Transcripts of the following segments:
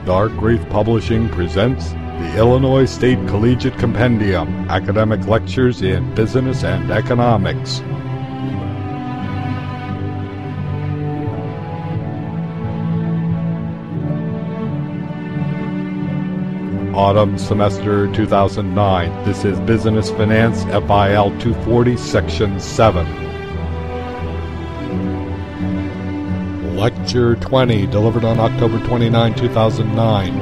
Dark Wraith Publishing presents the Illinois State Collegiate Compendium, Academic Lectures in Business and Economics. Autumn Semester 2009. This is Business Finance FIL 240, Section 7. Lecture 20, delivered on October 29, 2009.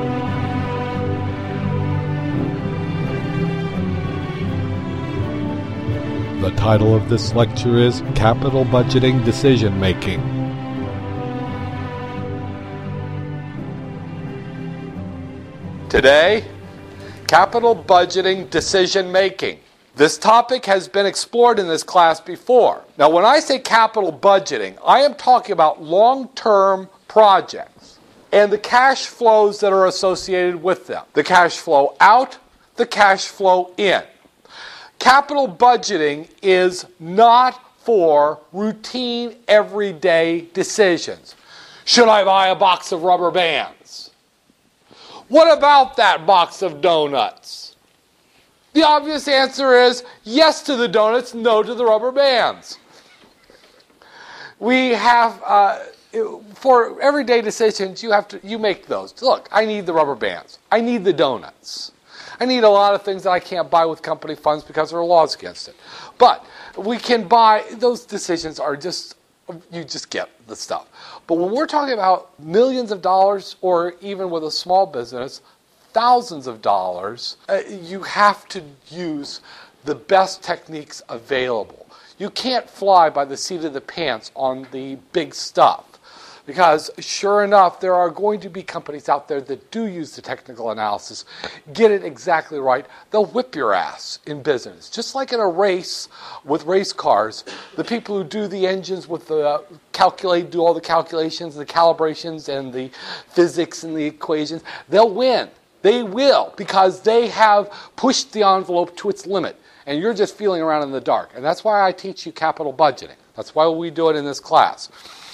The title of this lecture is Capital Budgeting Decision Making. Today, capital budgeting decision making. This topic has been explored in this class before. Now, when I say capital budgeting, I am talking about long-term projects and the cash flows that are associated with them. The cash flow out, the cash flow in. Capital budgeting is not for routine, everyday decisions. Should I buy a box of rubber bands? What about that box of donuts? The obvious answer is yes to the donuts, no to the rubber bands. We have, for everyday decisions, you make those. Look, I need the rubber bands. I need the donuts. I need a lot of things that I can't buy with company funds because there are laws against it. But we can buy, those decisions are just, you just get the stuff. But when we're talking about millions of dollars, or even with a small business, thousands of dollars, you have to use the best techniques available. You can't fly by the seat of the pants on the big stuff, because sure enough, there are going to be companies out there that do use the technical analysis, get it exactly right. They'll whip your ass in business. Just like in a race with race cars, the people who do the engines with the do all the calculations, the calibrations, and the physics and the equations, they'll win. They will, because they have pushed the envelope to its limit, and you're just feeling around in the dark. And that's why I teach you capital budgeting. That's why we do it in this class.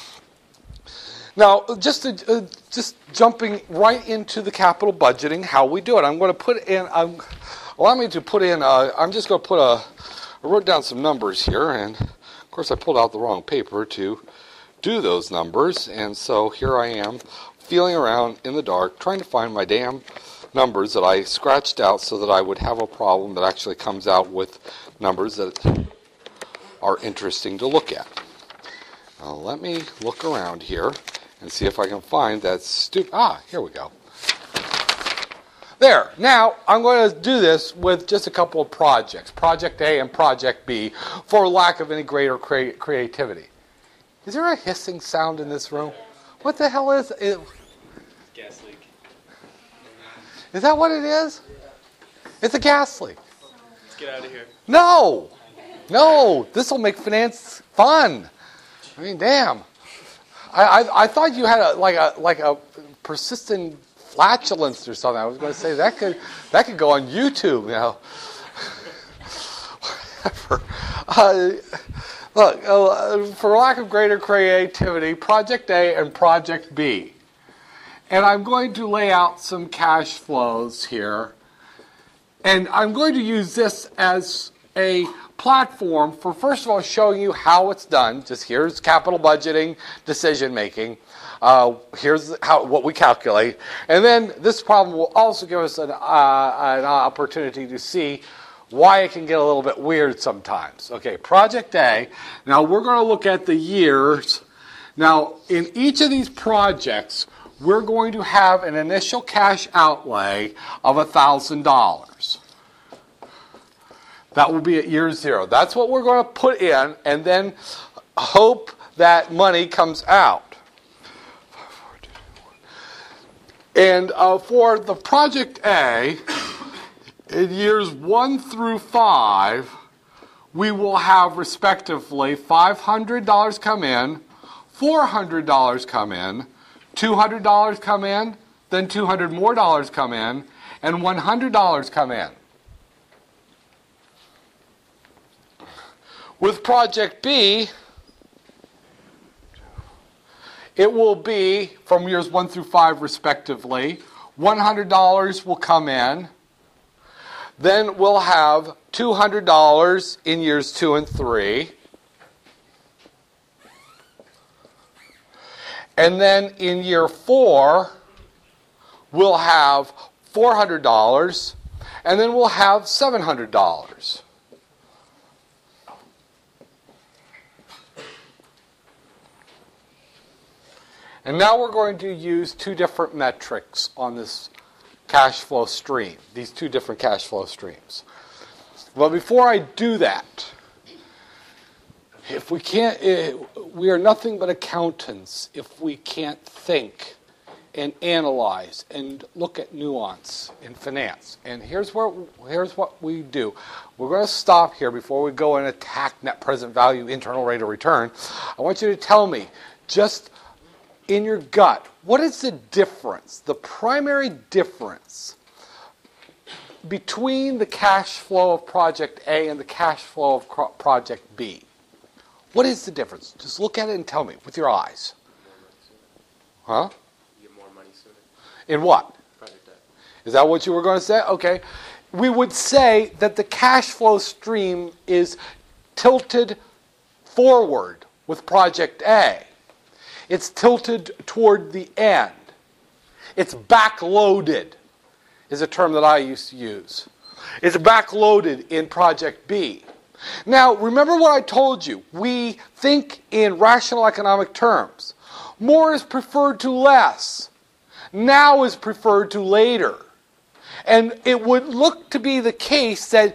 Now, just jumping right into the capital budgeting, how we do it. I'm going to put in, allow me to put in, I'm just going to put I wrote down some numbers here, and of course I pulled out the wrong paper to do those numbers, and so here I am, feeling around in the dark, trying to find my damn numbers that I scratched out so that I would have a problem that actually comes out with numbers that are interesting to look at. Now let me look around here and see if I can find that here we go. There. Now I'm going to do this with just a couple of projects, Project A and Project B, for lack of any greater creativity. Is there a hissing sound in this room? What the hell is it? Gas leak. Is that what it is? It's a gas leak. Let's get out of here. No, this will make finance fun. I mean, damn. I thought you had a persistent flatulence or something. I was going to say that could go on YouTube now. Whatever. Look, for lack of greater creativity, Project A and Project B. And I'm going to lay out some cash flows here. And I'm going to use this as a platform for, first of all, showing you how it's done. Just here's capital budgeting, decision making. Here's what we calculate. And then this problem will also give us an opportunity to see why it can get a little bit weird sometimes. Okay, Project A. Now we're going to look at the years. Now in each of these projects, we're going to have an initial cash outlay of $1,000. That will be at year 0. That's what we're going to put in, and then hope that money comes out. And for the Project A, in years 1 through 5, we will have respectively $500 come in, $400 come in, $200 come in, then $200 more come in, and $100 come in. With Project B, it will be, from years 1 through 5 respectively, $100 will come in. Then we'll have $200 in years 2 and 3. And then in year 4, we'll have $400, and then we'll have $700. And now we're going to use two different metrics on this cash flow stream, these two different cash flow streams. But before I do that, if we can't, we are nothing but accountants if we can't think and analyze and look at nuance in finance. And here's what we do. We're going to stop here before we go and attack net present value, internal rate of return. I want you to tell me, just in your gut, what is the difference, the primary difference between the cash flow of project A and the cash flow of project B? What is the difference? Just look at it and tell me with your eyes. Huh? You get more money sooner. In what? Project debt. Is that what you were going to say? Okay. We would say that the cash flow stream is tilted forward with project A. It's tilted toward the end. It's backloaded, is a term that I used to use. It's backloaded in project B. Now, remember what I told you. We think in rational economic terms. More is preferred to less. Now is preferred to later. And it would look to be the case that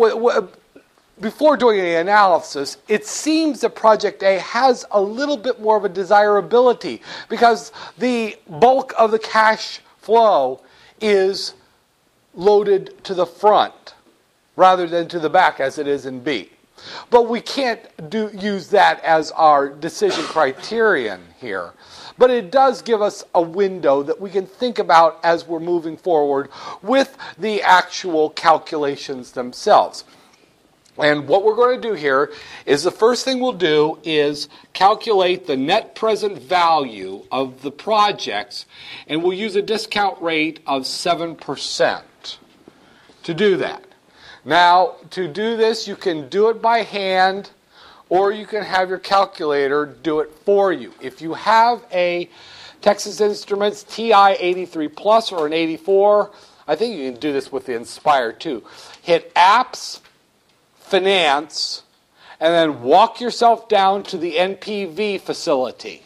before doing any analysis, it seems that Project A has a little bit more of a desirability because the bulk of the cash flow is loaded to the front rather than to the back as it is in B. But we can't use that as our decision criterion here. But it does give us a window that we can think about as we're moving forward with the actual calculations themselves. And what we're going to do here is the first thing we'll do is calculate the net present value of the projects, and we'll use a discount rate of 7% to do that. Now, to do this, you can do it by hand, or you can have your calculator do it for you. If you have a Texas Instruments TI-83 Plus or an 84, I think you can do this with the Inspire too. Hit Apps, Finance, and then walk yourself down to the NPV facility.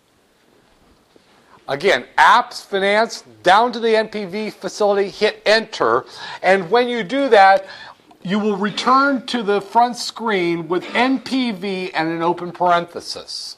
Again, Apps, Finance, down to the NPV facility, hit Enter, and when you do that, you will return to the front screen with NPV and an open parenthesis.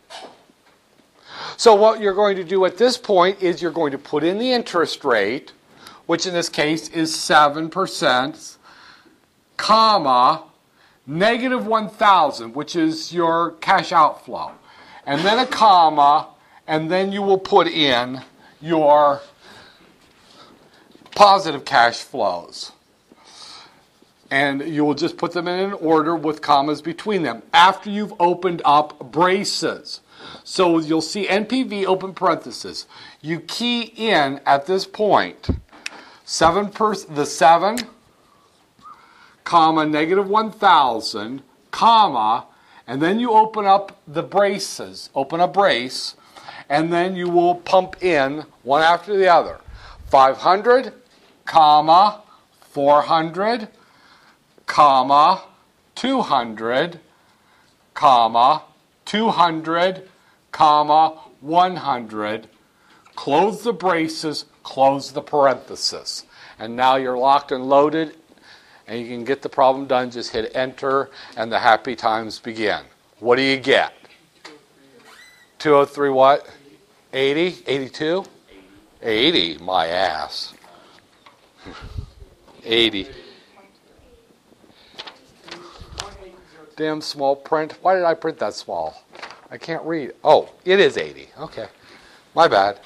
So what you're going to do at this point is you're going to put in the interest rate, which in this case is 7%, comma, negative 1,000, which is your cash outflow, and then a comma, and then you will put in your positive cash flows. And you will just put them in an order with commas between them after you've opened up braces. So you'll see NPV open parenthesis. You key in at this point the 7, comma, negative 1,000, comma, and then you open up the braces, open a brace, and then you will pump in one after the other. 500, comma, 400, comma, 200, comma, 200, comma, 100. Close the braces, close the parenthesis. And now you're locked and loaded, and you can get the problem done. Just hit Enter, and the happy times begin. What do you get? 203 what? 80? 82? 80, my ass. 80. Damn small print. Why did I print that small? I can't read. Oh, it is 80. Okay. My bad.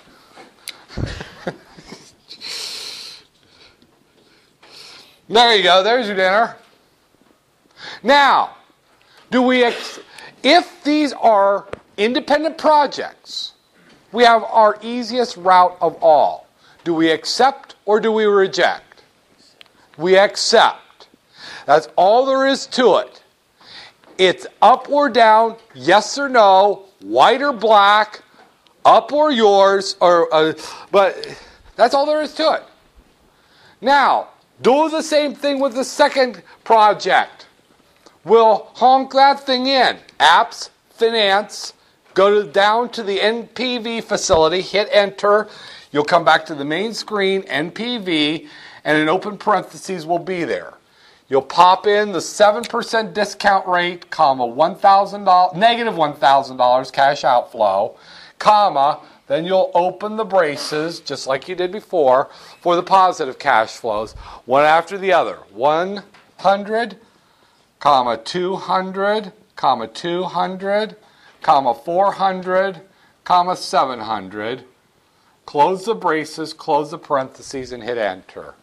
There you go. There's your dinner. Now, if these are independent projects, we have our easiest route of all. Do we accept or do we reject? We accept. That's all there is to it. It's up or down, yes or no, white or black, up or yours, but that's all there is to it. Now, do the same thing with the second project. We'll honk that thing in. Apps, Finance, down to the NPV facility, hit enter. You'll come back to the main screen, NPV, and an open parentheses will be there. You'll pop in the 7% discount rate, comma, $1,000, negative $1,000 cash outflow, comma, then you'll open the braces, just like you did before, for the positive cash flows, one after the other. 100, comma, 200, comma, 200, comma, 400, comma, 700. Close the braces, close the parentheses, and hit enter.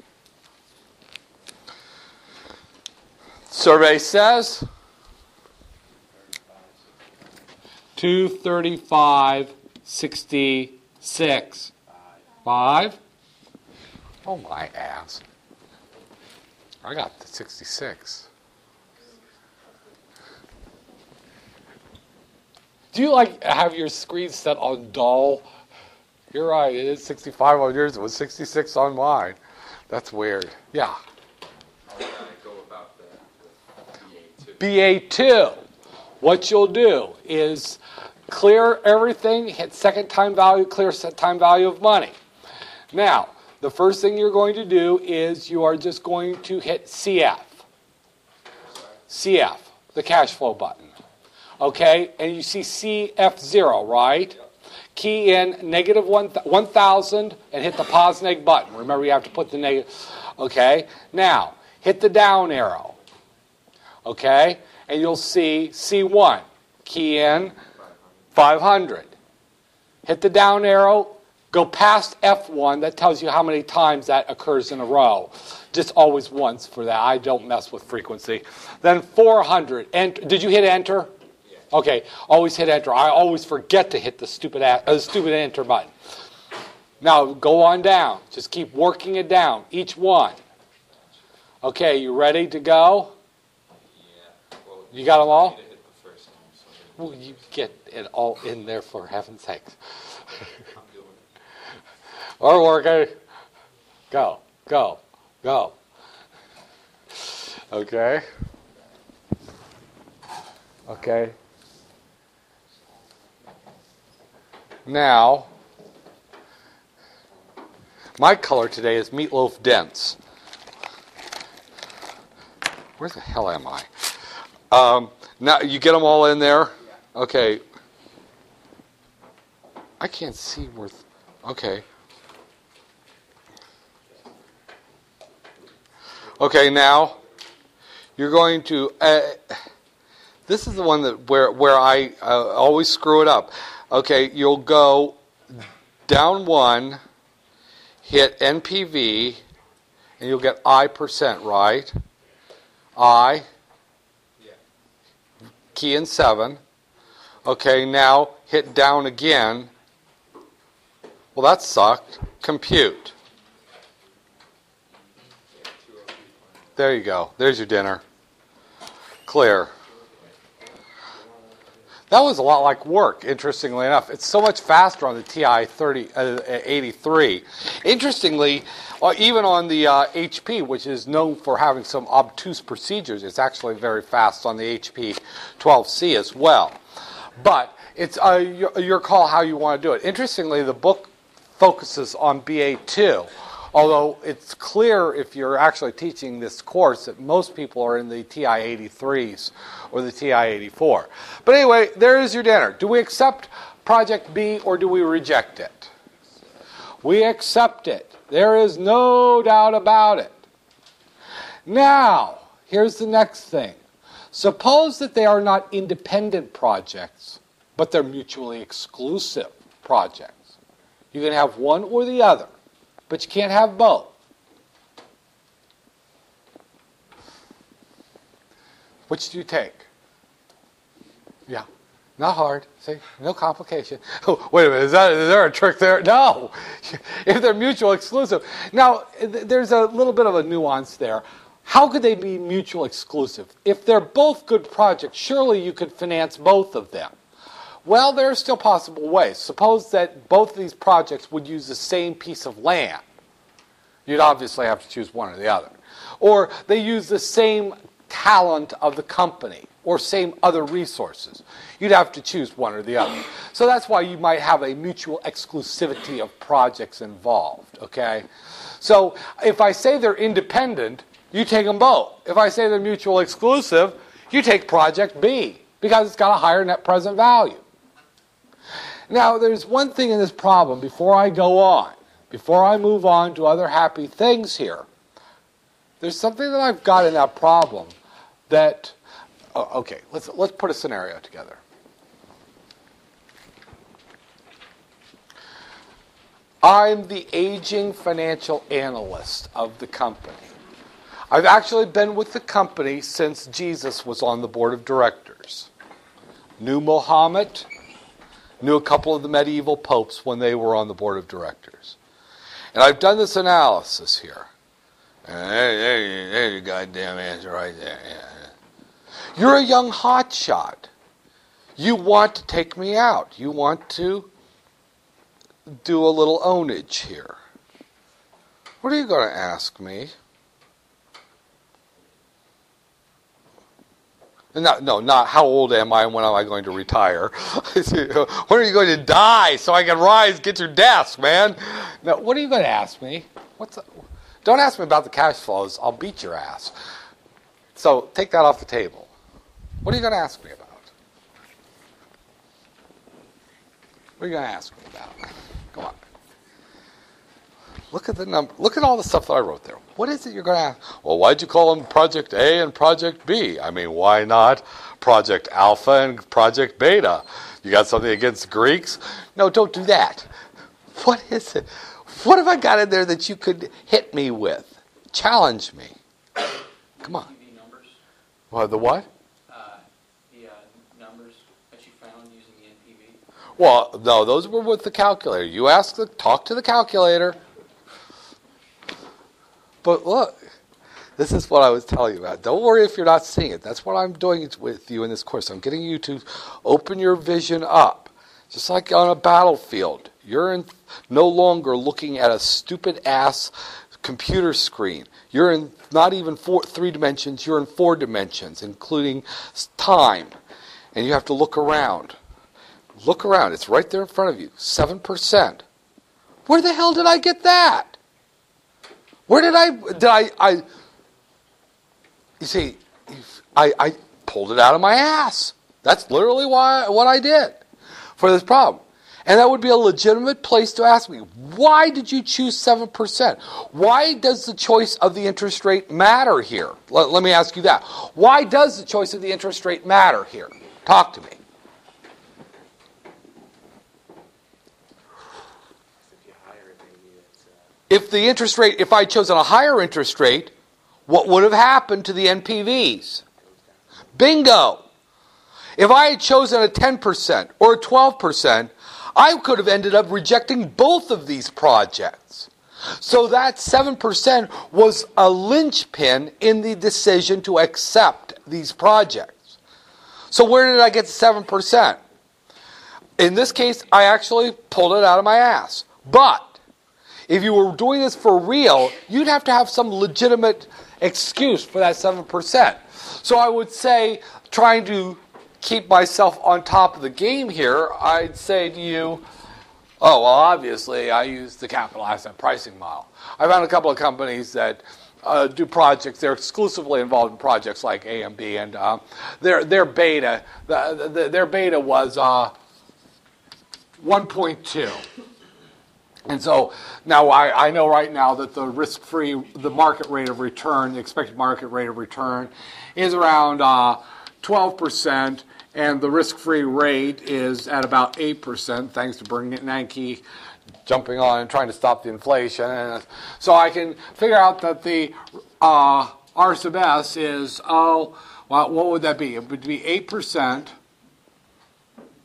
Survey says 235.66. 5. Oh my ass. I got the 66. Do you have your screen set on dull? You're right, it is 65 on yours, it was 66 on mine. That's weird. Yeah. BA2, what you'll do is clear everything, hit second time value, clear set time value of money. Now, the first thing you're going to do is you are just going to hit CF. CF, the cash flow button. Okay, and you see CF0, right? Key in negative 1,000 and hit the pos neg button. Remember, you have to put the negative. Okay, now hit the down arrow. Okay, and you'll see C1. Key in 500. Hit the down arrow. Go past F1. That tells you how many times that occurs in a row. Just always once for that. I don't mess with frequency. Then 400. Did you hit enter? Yeah. Okay. Always hit enter. I always forget to hit the stupid enter button. Now go on down. Just keep working it down. Each one. Okay. You ready to go? Yeah. Well, you got them all? Hit the first time, so well, you get it all in there for heaven's sakes. Or working. Go, go, go. Okay. Okay. Now, my color today is meatloaf dense. Where the hell am I? Now, you get them all in there? Okay. I can't see where... Okay. Okay, now you're going to. This is the one that where I always screw it up. Okay, you'll go down one, hit NPV, and you'll get I%, right? I. Key in 7. Okay, now hit down again. Well, that sucked. Compute. There you go. There's your dinner. Clear. That was a lot like work, interestingly enough. It's so much faster on the TI 83. Interestingly, even on the HP, which is known for having some obtuse procedures, it's actually very fast on the HP 12C as well. But it's your call how you want to do it. Interestingly, the book focuses on BA2. Although it's clear if you're actually teaching this course that most people are in the TI-83s or the TI-84. But anyway, there is your dinner. Do we accept Project B or do we reject it? We accept it. There is no doubt about it. Now, here's the next thing. Suppose that they are not independent projects, but they're mutually exclusive projects. You can have one or the other. But you can't have both. Which do you take? Yeah. Not hard. See, no complication. Wait a minute, is there a trick there? No. If they're mutual exclusive. Now, there's a little bit of a nuance there. How could they be mutual exclusive? If they're both good projects, surely you could finance both of them. Well, there are still possible ways. Suppose that both of these projects would use the same piece of land. You'd obviously have to choose one or the other. Or they use the same talent of the company or same other resources. You'd have to choose one or the other. So that's why you might have a mutual exclusivity of projects involved, okay? So if I say they're independent, you take them both. If I say they're mutual exclusive, you take project B because it's got a higher net present value. Now, there's one thing in this problem before I go on, before I move on to other happy things here. There's something that I've got in that problem that, okay, let's put a scenario together. I'm the aging financial analyst of the company. I've actually been with the company since Jesus was on the board of directors. Knew Muhammad, knew a couple of the medieval popes when they were on the board of directors. And I've done this analysis here. There's your goddamn answer right there. Yeah. You're a young hotshot. You want to take me out. You want to do a little ownage here. What are you going to ask me? No, not how old am I and when am I going to retire. When are you going to die so I can rise, get your desk, man? No, what are you going to ask me? Don't ask me about the cash flows. I'll beat your ass. So take that off the table. What are you going to ask me about? What are you going to ask me about? Come on. Look at the number. Look at all the stuff that I wrote there. What is it you're going to ask? Well, why'd you call them Project A and Project B? I mean, why not Project Alpha and Project Beta? You got something against Greeks? No, don't do that. What is it? What have I got in there that you could hit me with? Challenge me. Come on. NPV numbers. Well, the what? The numbers that you found using the NPV. Well, no, those were with the calculator. You talk to the calculator. But look, this is what I was telling you about. Don't worry if you're not seeing it. That's what I'm doing with you in this course. I'm getting you to open your vision up. Just like on a battlefield. You're no longer looking at a stupid-ass computer screen. You're in not even 3 dimensions. You're in 4 dimensions, including time. And you have to look around. Look around. It's right there in front of you. 7%. Where the hell did I get that? Where did I you see, I pulled it out of my ass. That's literally what I did for this problem. And that would be a legitimate place to ask me, why did you choose 7%? Why does the choice of the interest rate matter here? Let me ask you that. Why does the choice of the interest rate matter here? Talk to me. If I chosen a higher interest rate, what would have happened to the NPVs? Bingo! If I had chosen a 10% or a 12%, I could have ended up rejecting both of these projects. So that 7% was a linchpin in the decision to accept these projects. So where did I get the 7%? In this case, I actually pulled it out of my ass. But if you were doing this for real, you'd have to have some legitimate excuse for that 7%. So I would say, trying to keep myself on top of the game here, I'd say to you, oh, well, obviously, I use the capital asset pricing model. I found a couple of companies that do projects. They're exclusively involved in projects like A and B, and their beta, their beta was 1.2. And so now I know right now that the risk-free, the market rate of return, the expected market rate of return is around 12%, and the risk-free rate is at about 8%, thanks to Bernanke jumping on and trying to stop the inflation. And so I can figure out that the R sub S is, well, what would that be? It would be 8%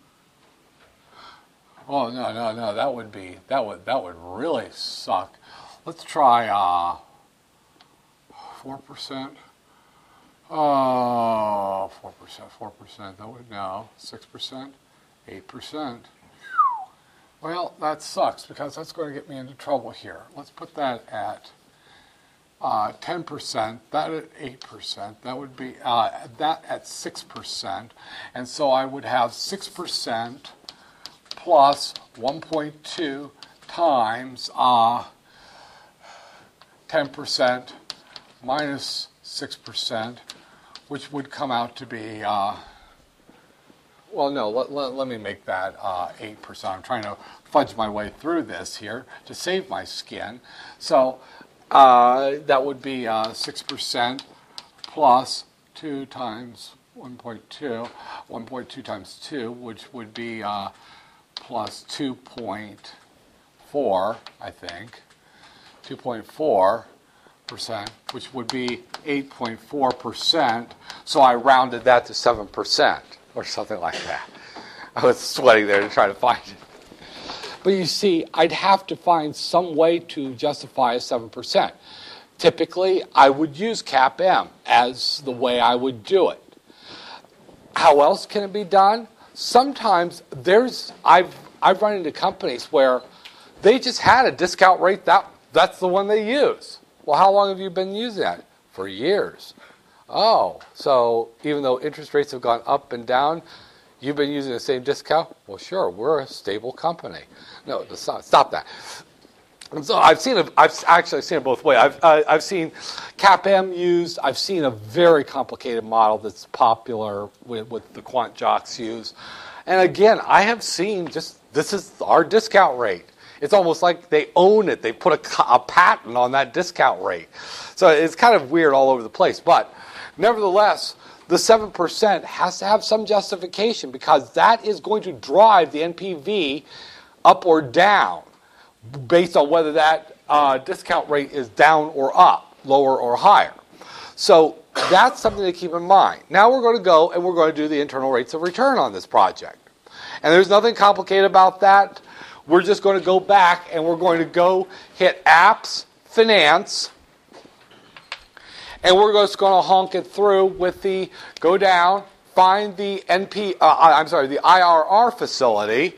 Oh no! That would really suck. Let's try 4%. Oh, 4%. That would no 6%, 8%. Well, that sucks because that's going to get me into trouble here. Let's put that at 10%. That at 8%. That would be that at 6%, and so I would have 6% plus 1.2 times 10% minus 6%, which would come out to be, well, no, let me make that 8%. I'm trying to fudge my way through this here to save my skin. So that would be 6% plus 2 times 1.2. 1.2 times 2, which would be plus 2.4, I think. 2.4%, which would be 8.4%. So I rounded that to 7% or something like that. I was sweating there to try to find it. But you see, I'd have to find some way to justify a 7%. Typically, I would use CAPM as the way I would do it. How else can it be done? Sometimes I've run into companies where they just had a discount rate that's the one they use. Well, how long have you been using that? For years. Oh, so even though interest rates have gone up and down, you've been using the same discount? Well, sure, we're a stable company. No, stop that. And so I've actually seen it both ways. I've seen CAPM used. I've seen a very complicated model that's popular with the quant jocks use. And again, I have seen this is our discount rate. It's almost like they own it. They put a patent on that discount rate. So it's kind of weird all over the place. But nevertheless, the 7% has to have some justification because that is going to drive the NPV up or down based on whether that discount rate is down or up, lower or higher. So that's something to keep in mind. Now we're going to go and we're going to do the internal rates of return on this project. And there's nothing complicated about that. We're just going to go back and we're going to go hit Apps, Finance, and we're just going to honk it through with the go down, find the the IRR facility,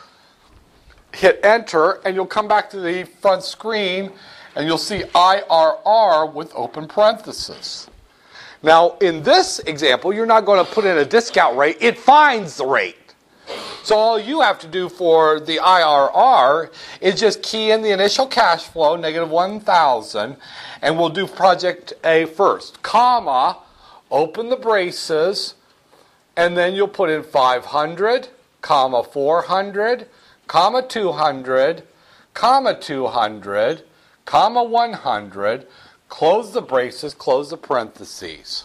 hit Enter, and you'll come back to the front screen and you'll see IRR with open parentheses. Now, in this example, you're not going to put in a discount rate. It finds the rate. So all you have to do for the IRR is just key in the initial cash flow, negative 1,000, and we'll do project A first, comma, open the braces, and then you'll put in 500, comma 400, comma 200, comma 200, comma 100, close the braces, close the parentheses.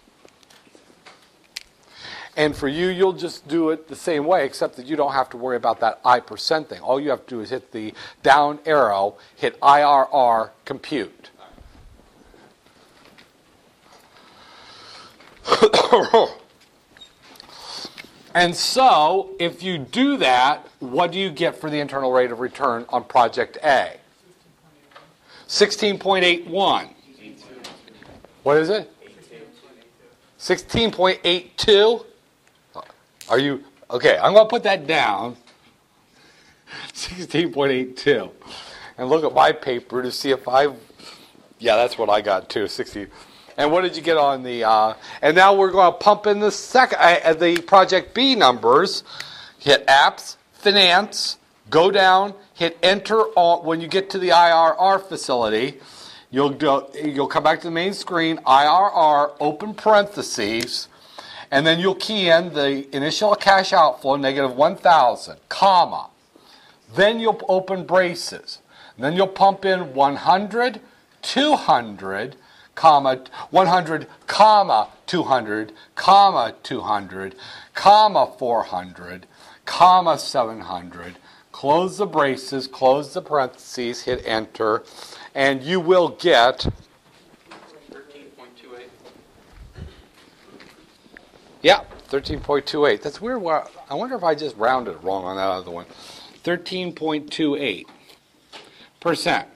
And for you, you'll just do it the same way, except that you don't have to worry about that I% thing. All you have to do is hit the down arrow, hit IRR, compute. And so, if you do that, what do you get for the internal rate of return on Project A? 16.81. What is it? 16.82? Are you okay? I'm going to put that down. 16.82, and look at my paper to see if yeah, that's what I got too. 60. And what did you get on the? And now we're going to pump in the the Project B numbers. Hit Apps, Finance, go down, hit Enter when you get to the IRR facility. You'll come back to the main screen. IRR, open parentheses. And then you'll key in the initial cash outflow, negative 1,000, comma. Then you'll open braces. And then you'll pump in 100, 200, comma, 100, comma, 200, comma, 200, comma, 400, comma, 700. Close the braces, close the parentheses, hit Enter, and you will get 13.28. Yeah, 13.28. That's weird. I wonder if I just rounded wrong on that other one. 13.28%.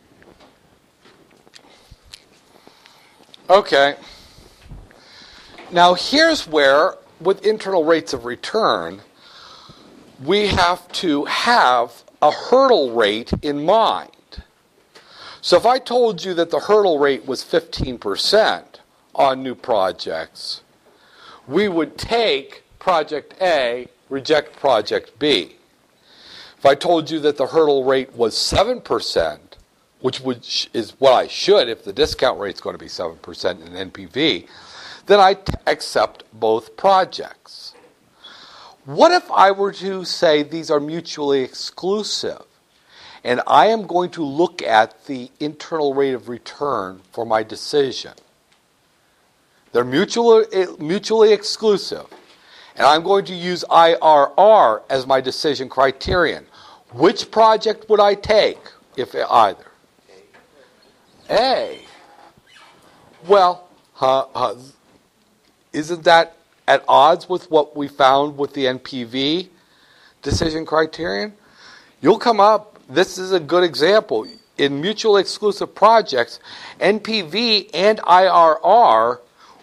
Okay. Now here's where, with internal rates of return, we have to have a hurdle rate in mind. So if I told you that the hurdle rate was 15% on new projects, we would take project A, reject project B. If I told you that the hurdle rate was 7%, which is what I should if the discount rate is going to be 7% in NPV, then I accept both projects. What if I were to say these are mutually exclusive, and I am going to look at the internal rate of return for my decision? They're mutually exclusive, and I'm going to use IRR as my decision criterion. Which project would I take if either? A. Well, isn't that at odds with what we found with the NPV decision criterion? You'll come up, this is a good example. In mutually exclusive projects, NPV and IRR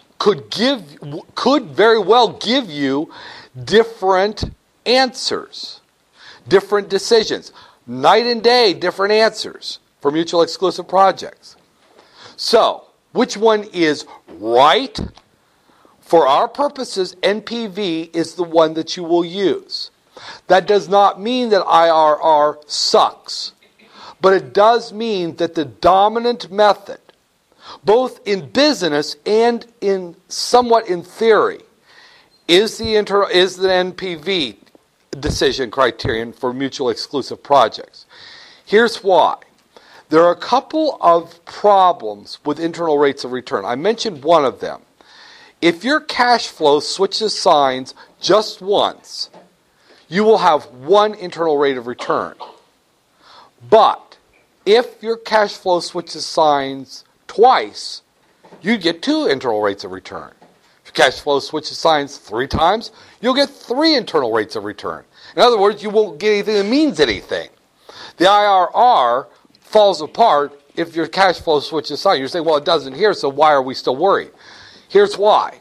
could very well give you different answers, different decisions. Night and day, different answers for mutually exclusive projects. So, which one is right? For our purposes, NPV is the one that you will use. That does not mean that IRR sucks, but it does mean that the dominant method, both in business and somewhat in theory, is the NPV decision criterion for mutually exclusive projects. Here's why. There are a couple of problems with internal rates of return. I mentioned one of them. If your cash flow switches signs just once, you will have one internal rate of return. But if your cash flow switches signs twice, you get two internal rates of return. If your cash flow switches signs 3 times, you'll get 3 internal rates of return. In other words, you won't get anything that means anything. The IRR falls apart if your cash flow switches signs. You're saying, well, it doesn't here, so why are we still worried? Here's why.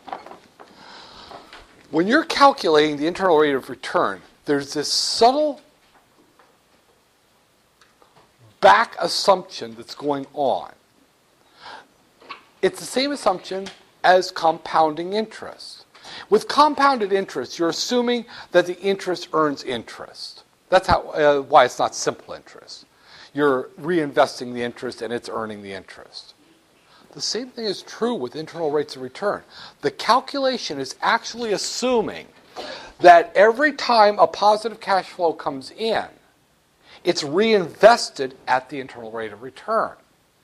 When you're calculating the internal rate of return, there's this subtle back assumption that's going on. It's the same assumption as compounding interest. With compounded interest, you're assuming that the interest earns interest. That's why it's not simple interest. You're reinvesting the interest and it's earning the interest. The same thing is true with internal rates of return. The calculation is actually assuming that every time a positive cash flow comes in, it's reinvested at the internal rate of return.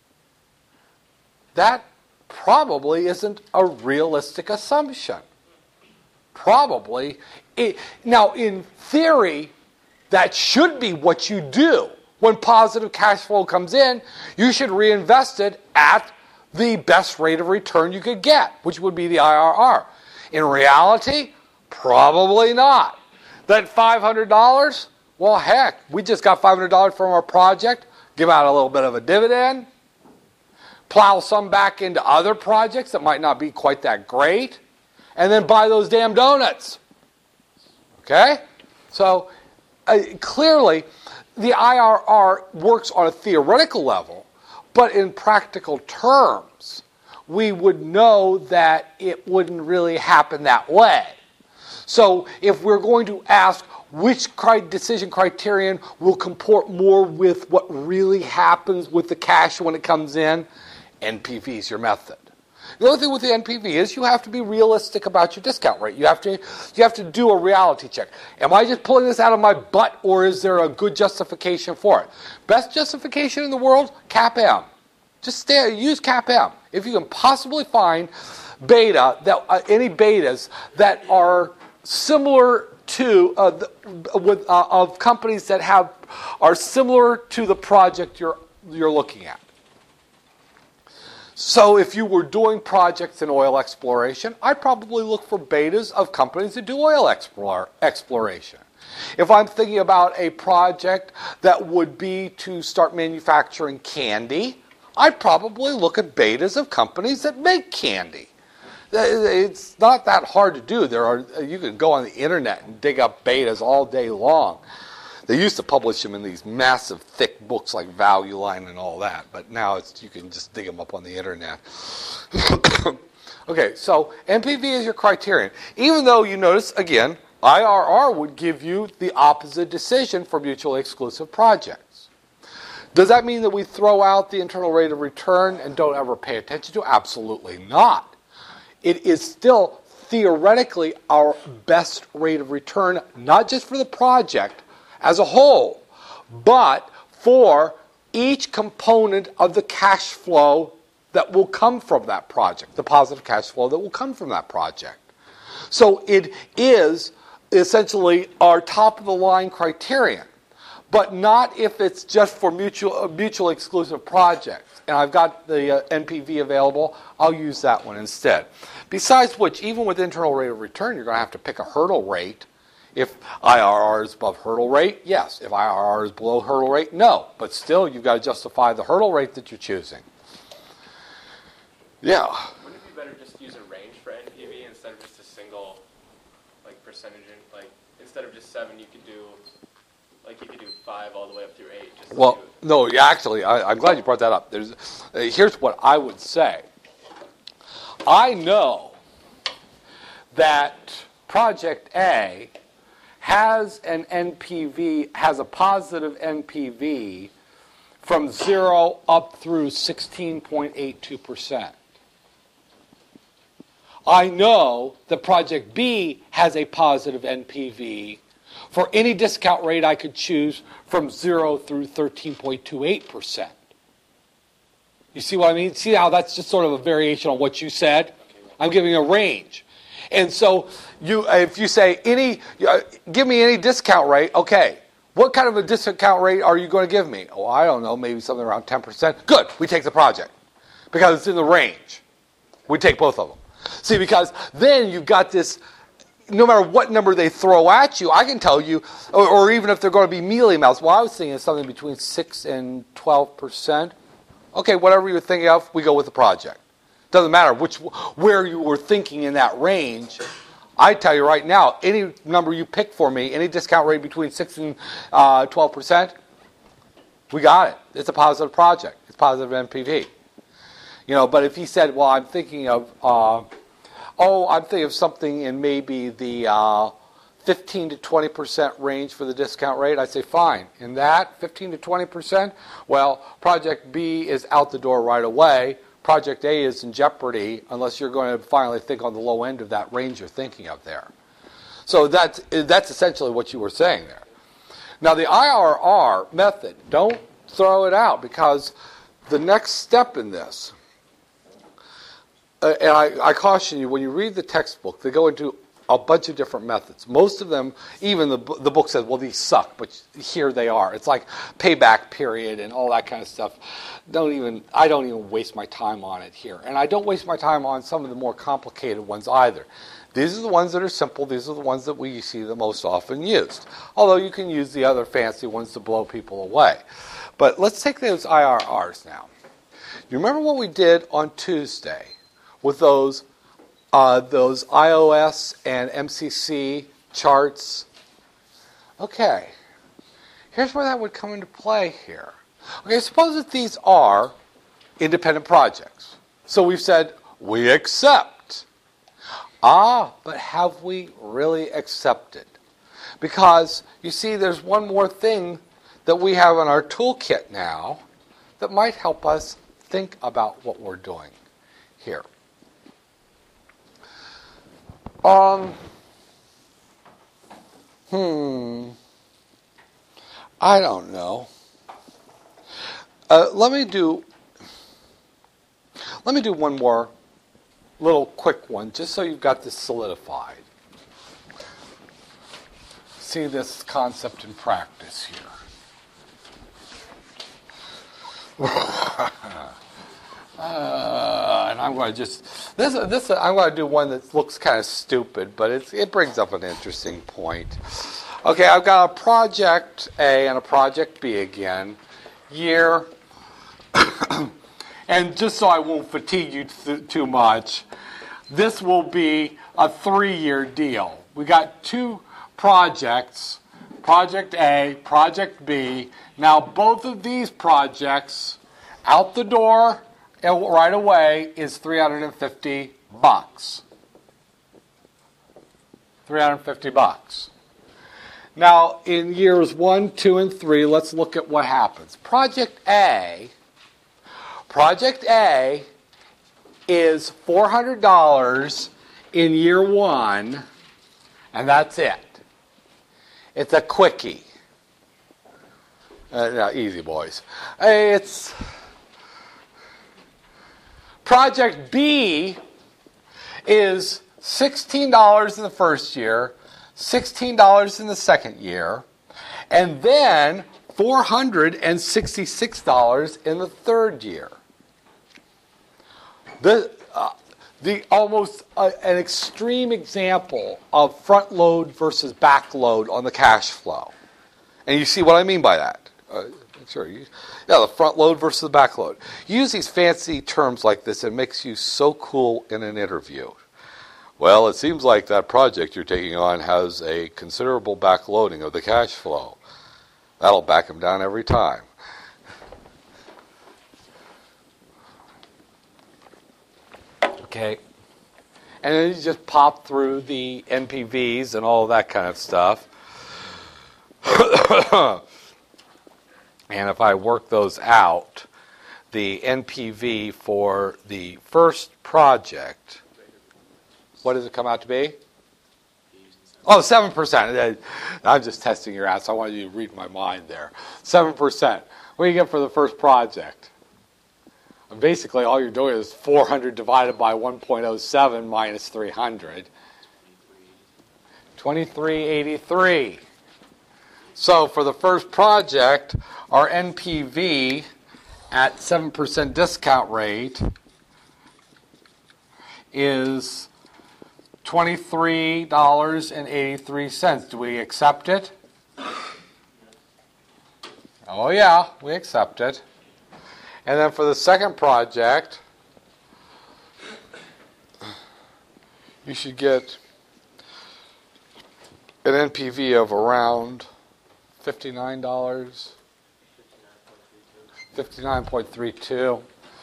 That probably isn't a realistic assumption. Probably. Now, in theory, that should be what you do. When positive cash flow comes in, you should reinvest it at the best rate of return you could get, which would be the IRR. In reality, probably not. That $500, well, heck, we just got $500 from our project, give out a little bit of a dividend, plow some back into other projects that might not be quite that great, and then buy those damn donuts. Okay? So, clearly, the IRR works on a theoretical level, but in practical terms, we would know that it wouldn't really happen that way. So if we're going to ask which decision criterion will comport more with what really happens with the cash when it comes in, NPV is your method. The other thing with the NPV is you have to be realistic about your discount rate. You have to do a reality check. Am I just pulling this out of my butt, or is there a good justification for it? Best justification in the world, CAPM. Just use CAPM. If you can possibly find any betas that are similar to of companies that are similar to the project you're looking at. So if you were doing projects in oil exploration, I'd probably look for betas of companies that do oil exploration. If I'm thinking about a project that would be to start manufacturing candy, I'd probably look at betas of companies that make candy. It's not that hard to do. You can go on the internet and dig up betas all day long. They used to publish them in these massive, thick books like Value Line and all that, but now you can just dig them up on the internet. Okay, so NPV is your criterion. Even though you notice, again, IRR would give you the opposite decision for mutually exclusive projects. Does that mean that we throw out the internal rate of return and don't ever pay attention to it? Absolutely not. It is still theoretically our best rate of return, not just for the project as a whole, but for each component of the cash flow that will come from that project, the positive cash flow that will come from that project. So it is essentially our top-of-the-line criterion, but not if it's just for mutually exclusive projects. And I've got the NPV available, I'll use that one instead. Besides which, even with internal rate of return, you're going to have to pick a hurdle rate. If IRR is above hurdle rate, yes. If IRR is below hurdle rate, no. But still, you've got to justify the hurdle rate that you're choosing. Yeah. Wouldn't it be better just to use a range for NPV instead of just a single, percentage? Instead of just 7, you could do 5 all the way up through 8. Well, no, actually, I'm glad you brought that up. Here's what I would say. I know that Project A has a positive NPV from 0 up through 16.82%. I know that Project B has a positive NPV for any discount rate I could choose from 0 through 13.28%. You see what I mean? See how that's just sort of a variation on what you said? I'm giving a range. And so if you say, give me any discount rate, okay, what kind of a discount rate are you going to give me? Oh, I don't know, maybe something around 10%. Good, we take the project because it's in the range. We take both of them. See, because then you've got this, no matter what number they throw at you, I can tell you, or even if they're going to be mealy amounts, well, I was thinking something between 6 and 12%. Okay, whatever you're thinking of, we go with the project. Doesn't matter where you were thinking in that range. I tell you right now, any number you pick for me, any discount rate between 6 and 12%, we got it. It's a positive project. It's positive NPV. But if he said, well, I'm thinking of, something in maybe the 15 to 20% range for the discount rate, I'd say fine. In that, 15 to 20%, well, Project B is out the door right away. Project A is in jeopardy unless you're going to finally think on the low end of that range you're thinking of there. So that's essentially what you were saying there. Now the IRR method, don't throw it out because the next step in this, and I caution you, when you read the textbook, they go into a bunch of different methods. Most of them, even the book says, well, these suck, but here they are. It's like payback period and all that kind of stuff. I don't even waste my time on it here. And I don't waste my time on some of the more complicated ones either. These are the ones that are simple. These are the ones that we see the most often used. Although you can use the other fancy ones to blow people away. But let's take those IRRs now. You remember what we did on Tuesday with those iOS and MCC charts? Okay, here's where that would come into play here. Okay, suppose that these are independent projects. So we've said, we accept. But have we really accepted? Because, you see, there's one more thing that we have in our toolkit now that might help us think about what we're doing here. I don't know. Let me do one more little quick one, just so you've got this solidified. See this concept in practice here. And I'm going to I'm going to do one that looks kind of stupid, but it brings up an interesting point. Okay, I've got a project A and a project B again. Year, and just so I won't fatigue you too much, this will be a 3-year deal. We got 2 projects, Project A, Project B. Now both of these projects, out the door right away, is $350. $350. Now, in years 1, 2, and 3, let's look at what happens. Project A is $400 in year 1, and that's it. It's a quickie. No, easy, boys. It's Project B is $16 in the first year, $16 in the second year, and then $466 in the third year. The almost an extreme example of front load versus back load on the cash flow. And you see what I mean by that. The front load versus the back load. You use these fancy terms like this, it makes you so cool in an interview. Well, it seems like that project you're taking on has a considerable backloading of the cash flow. That'll back them down every time. Okay. And then you just pop through the NPVs and all of that kind of stuff. And if I work those out, the NPV for the first project, what does it come out to be? Oh, 7%. I'm just testing your ass. I wanted you to read my mind there. 7%. What do you get for the first project? And basically, all you're doing is 400 divided by 1.07 minus 300. 2383. So for the first project, our NPV at 7% discount rate is $23.83. Do we accept it? Oh yeah, we accept it. And then for the second project, you should get an NPV of around $59. 59.32.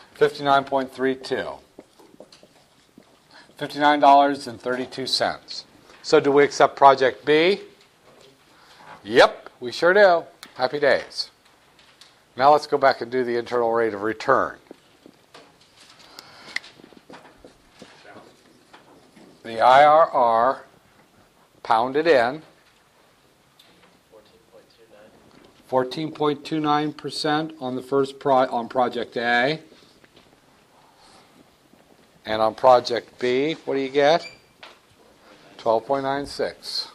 $59.32. So do we accept Project B? Yep, we sure do. Happy days. Now let's go back and do the internal rate of return. The IRR, pounded in, 14.29% on the first on Project A. And on Project B, what do you get? 12.96%.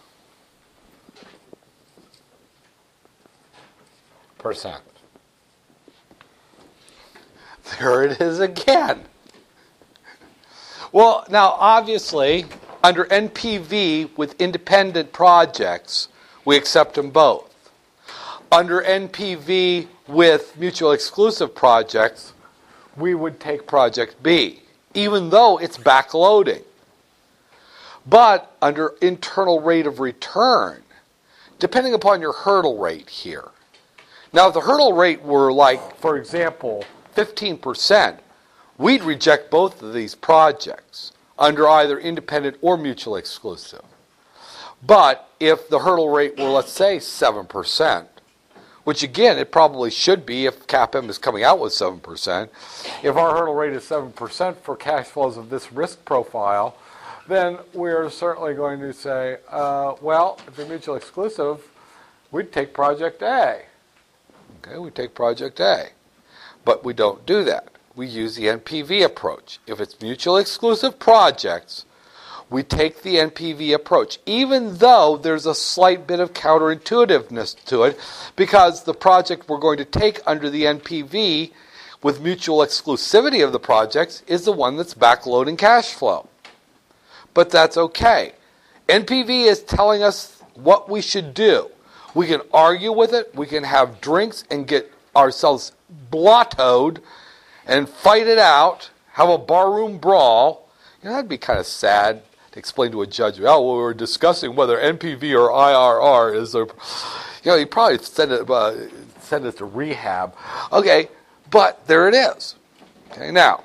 There it is again. Well, now obviously, under NPV with independent projects, we accept them both. Under NPV with mutual exclusive projects, we would take Project B, even though it's backloading. But under internal rate of return, depending upon your hurdle rate here. Now, if the hurdle rate were like, for example, 15%, we'd reject both of these projects under either independent or mutual exclusive. But if the hurdle rate were, let's say, 7%, which again, it probably should be if CAPM is coming out with 7%, if our hurdle rate is 7% for cash flows of this risk profile, then we're certainly going to say, well, if they're mutual exclusive, we'd take Project A. Okay, we take Project A. But we don't do that. We use the NPV approach. If it's mutual exclusive projects, we take the NPV approach, even though there's a slight bit of counterintuitiveness to it, because the project we're going to take under the NPV with mutual exclusivity of the projects is the one that's backloading cash flow. But that's okay. NPV is telling us what we should do. We can argue with it, we can have drinks and get ourselves blottoed and fight it out, have a barroom brawl. That'd be kind of sad to explain to a judge, well, we were discussing whether NPV or IRR is there. He'd probably send it to rehab. Okay, but there it is. Okay, now,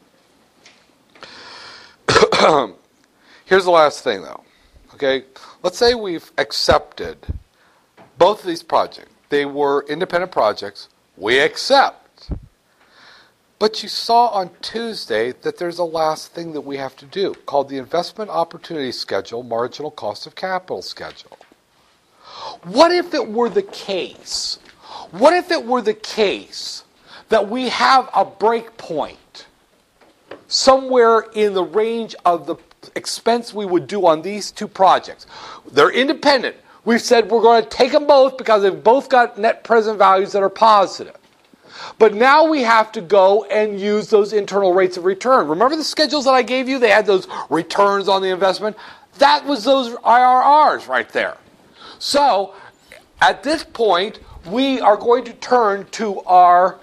here's the last thing, though. Okay, let's say we've accepted both of these projects. They were independent projects. We accept. But you saw on Tuesday that there's a last thing that we have to do called the Investment Opportunity Schedule, Marginal Cost of Capital Schedule. What if it were the case? What if it were the case that we have a break point somewhere in the range of the expense we would do on these two projects? They're independent. We've said we're going to take them both because they've both got net present values that are positive. But now we have to go and use those internal rates of return. Remember the schedules that I gave you? They had those returns on the investment. That was those IRRs right there. So at this point, we are going to turn to our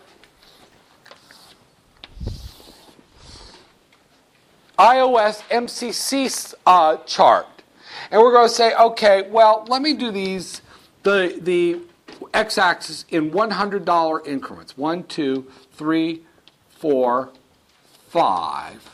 iOS MCC chart. And we're going to say, okay, well, let me do these, the x-axis in $100 increments. 1, 2, 3, 4, 5,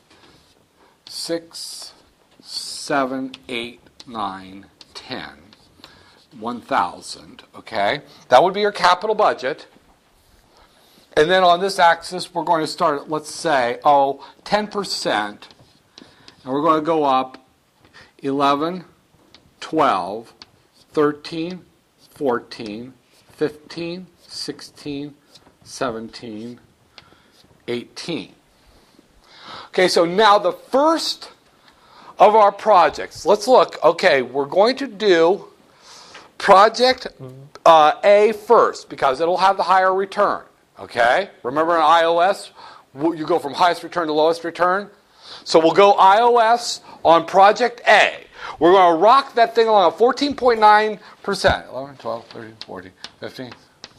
6, 7, 8, 9, 10, 1,000, okay? That would be your capital budget. And then on this axis, we're going to start at, let's say, 10%. And we're going to go up 11, 12, 13, 14, 15, 16, 17, 18. Okay, so now the first of our projects. Let's look. Okay, we're going to do project A first because it'll have the higher return. Okay? Remember in iOS, you go from highest return to lowest return? So we'll go iOS on project A. We're going to rock that thing along at 14.9%. 11, 12, 13, 14, 15.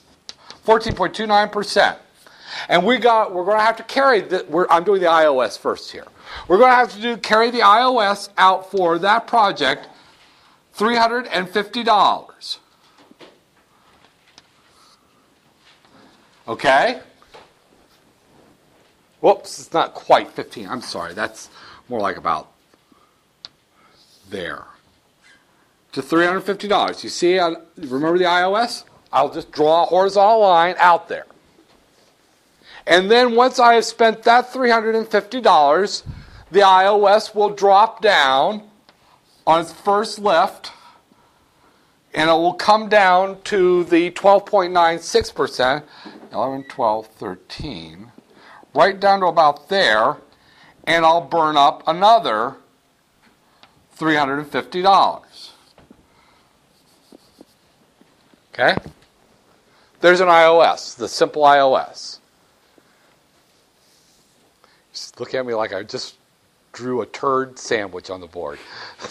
14.29%. And we're going to have to carry I'm doing the iOS first here. We're going to have to carry the iOS out for that project $350. Okay? Whoops, it's not quite 15. I'm sorry. That's more like about there. To $350. You see, remember the iOS? I'll just draw a horizontal line out there. And then once I have spent that $350, the iOS will drop down on its first lift, and it will come down to the 12.96%, 11, 12, 13, right down to about there, and I'll burn up another $350. Okay? There's an iOS, the simple iOS. Just look at me like I just drew a turd sandwich on the board.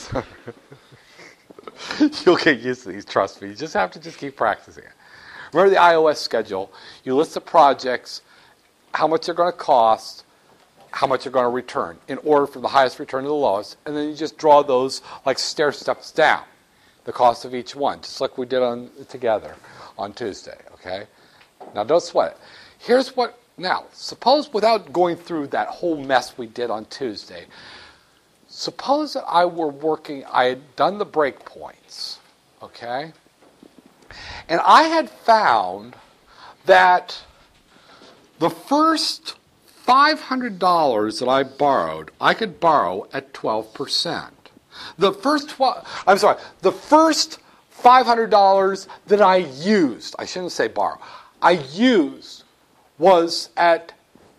You'll get used to these, trust me. You just have to keep practicing it. Remember the iOS schedule. You list the projects, how much they're going to cost, how much they're going to return, in order from the highest return to the lowest, and then you just draw those like stair steps down, the cost of each one, just like we did together on Tuesday, okay? Now don't sweat it. Here's what, now, suppose without going through that whole mess we did on Tuesday, suppose that I had done the breakpoints, okay? And I had found that the first $500 that I borrowed, I could borrow at 12%. The first $500 that I used, I shouldn't say borrow, I used was at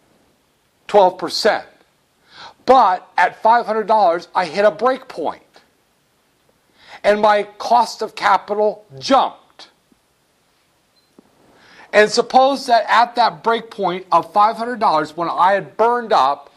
12%. But at $500, I hit a break point. And my cost of capital jumped. And suppose that at that break point of $500, when I had burned up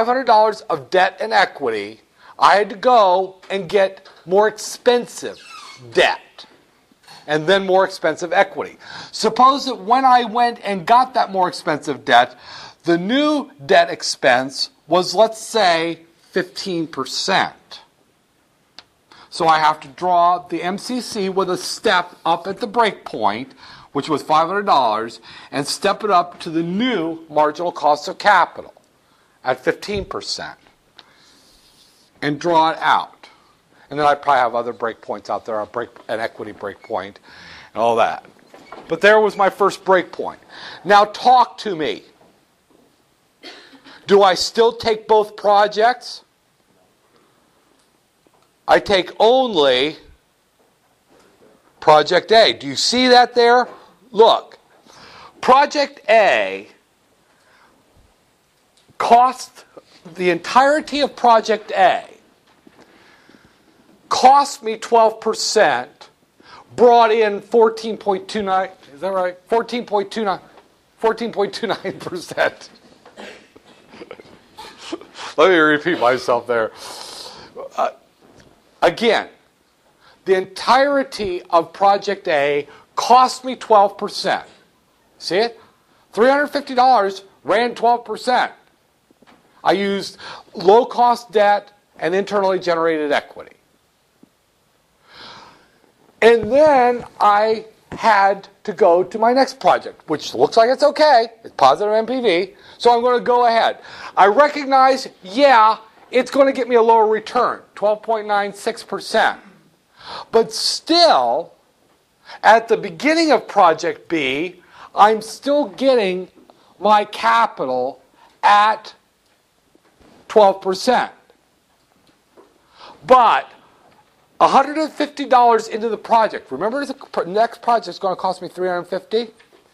$500 of debt and equity, I had to go and get more expensive debt and then more expensive equity. Suppose that when I went and got that more expensive debt, the new debt expense was, let's say, 15%. So I have to draw the MCC with a step up at the break point, which was $500, and step it up to the new marginal cost of capital at 15%, and draw it out. And then I probably have other break points out there, an equity break point, and all that. But there was my first break point. Now talk to me. Do I still take both projects? I take only Project A. Do you see that there? Look, Project A cost, the entirety of Project A cost me 12%, brought in 14.29, is that right? 14.29%. Let me repeat myself there. Again, the entirety of Project A cost me 12%. See it? $350 ran 12%. I used low-cost debt and internally generated equity. And then I had to go to my next project, which looks like it's okay. It's positive NPV. So I'm going to go ahead. I recognize, yeah, it's going to get me a lower return, 12.96%. But still, at the beginning of Project B, I'm still getting my capital at 12%. But $150 into the project. Remember, the next project is going to cost me $350.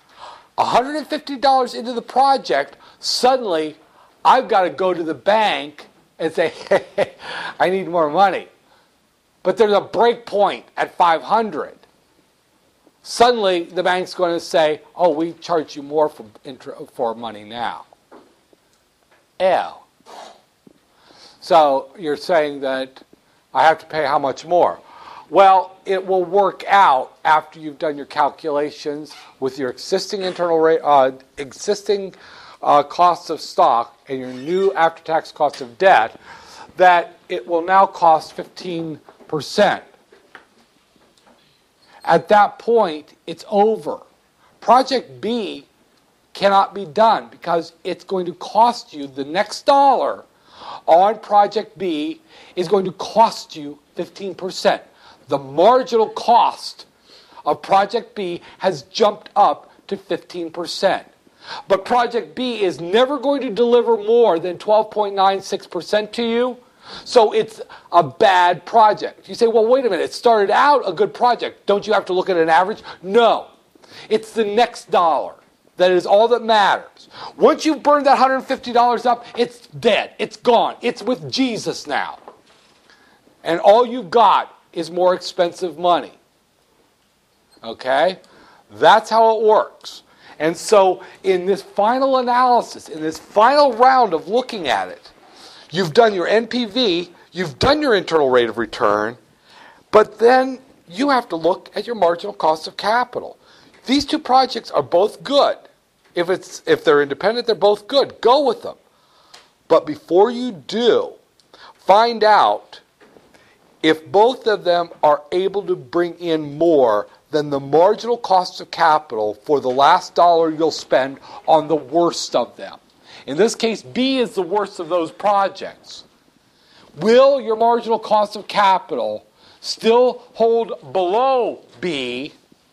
$150 into the project. Suddenly, I've got to go to the bank and say, hey, I need more money. But there's a break point at $500. Suddenly, the bank's going to say, oh, we charge you more for money now. Ew. So you're saying that I have to pay how much more? Well, it will work out after you've done your calculations with your existing internal rate, costs of stock and your new after-tax cost of debt, that it will now cost 15%. At that point, it's over. Project B cannot be done because it's going to cost you the next dollar on Project B is going to cost you 15%. The marginal cost of Project B has jumped up to 15%. But Project B is never going to deliver more than 12.96% to you, so it's a bad project. You say, well, wait a minute, it started out a good project. Don't you have to look at an average? No. It's the next dollar that is all that matters. Once you've burned that $150 up, it's dead. It's gone. It's with Jesus now. And all you've got is more expensive money. Okay? That's how it works. And so in this final analysis, in this final round of looking at it, you've done your NPV, you've done your internal rate of return, but then you have to look at your marginal cost of capital. These two projects are both good. If they're independent, they're both good. Go with them. But before you do, find out if both of them are able to bring in more than the marginal cost of capital for the last dollar you'll spend on the worst of them. In this case, B is the worst of those projects. Will your marginal cost of capital still hold below B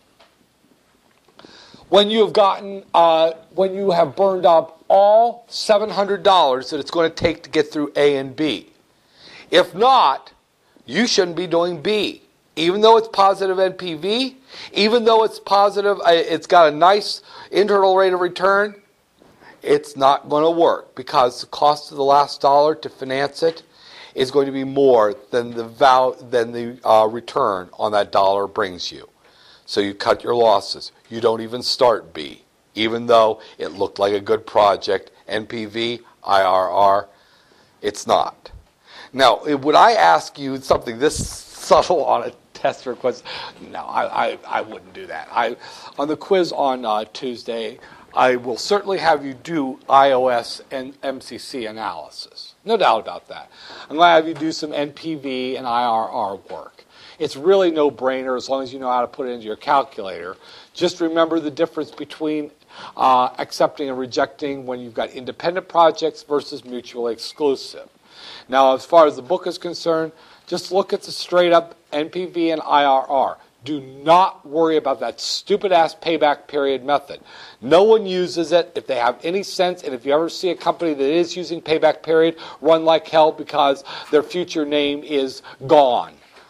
when you have when you have burned up all $700 that it's going to take to get through A and B? If not, you shouldn't be doing B. Even though it's positive NPV, even though it's positive, it's got a nice internal rate of return, it's not going to work because the cost of the last dollar to finance it is going to be more than the return on that dollar brings you. So you cut your losses. You don't even start B, even though it looked like a good project, NPV, IRR, it's not. Now, would I ask you something this subtle on a test or quiz. No, I wouldn't do that. On the quiz on Tuesday, I will certainly have you do iOS and MCC analysis. No doubt about that. I'm going to have you do some NPV and IRR work. It's really no-brainer as long as you know how to put it into your calculator. Just remember the difference between accepting and rejecting when you've got independent projects versus mutually exclusive. Now, as far as the book is concerned, just look at the straight-up NPV and IRR. Do not worry about that stupid-ass payback period method. No one uses it if they have any sense, and if you ever see a company that is using payback period, run like hell because their future name is gone.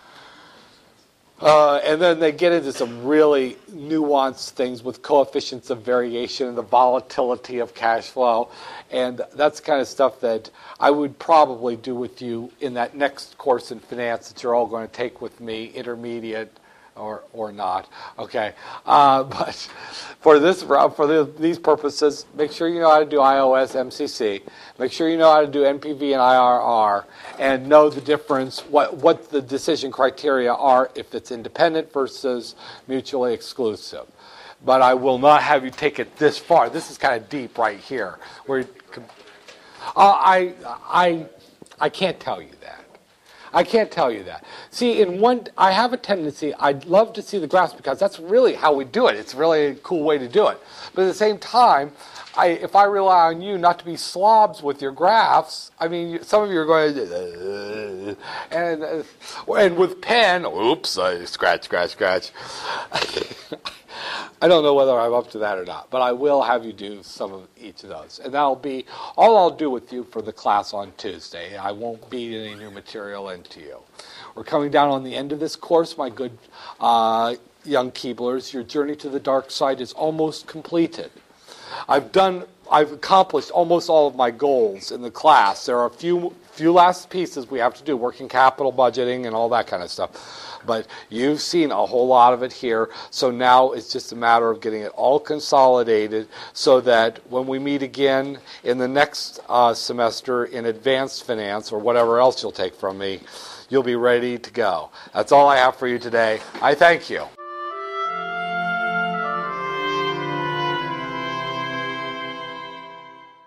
And then they get into some really nuanced things with coefficients of variation and the volatility of cash flow. And that's the kind of stuff that I would probably do with you in that next course in finance that you're all going to take with me, intermediate or not. Okay. But for these purposes, make sure you know how to do iOS MCC. Make sure you know how to do NPV and IRR, and know the difference, what the decision criteria are if it's independent versus mutually exclusive. But I will not have you take it this far. This is kind of deep right here. I can't tell you that. I can't tell you that. See, I have a tendency, I'd love to see the graphs because that's really how we do it. It's really a cool way to do it. But at the same time, if I rely on you not to be slobs with your graphs, I mean, some of you are going, and with pen, oops, I scratch. I don't know whether I'm up to that or not, but I will have you do some of each of those. And that'll be all I'll do with you for the class on Tuesday. I won't beat any new material into you. We're coming down on the end of this course, my good young Keeblers. Your journey to the dark side is almost completed. I've accomplished almost all of my goals in the class. There are a few last pieces we have to do, working capital, budgeting, and all that kind of stuff. But you've seen a whole lot of it here, so now it's just a matter of getting it all consolidated so that when we meet again in the next semester in advanced finance or whatever else you'll take from me, you'll be ready to go. That's all I have for you today. I thank you.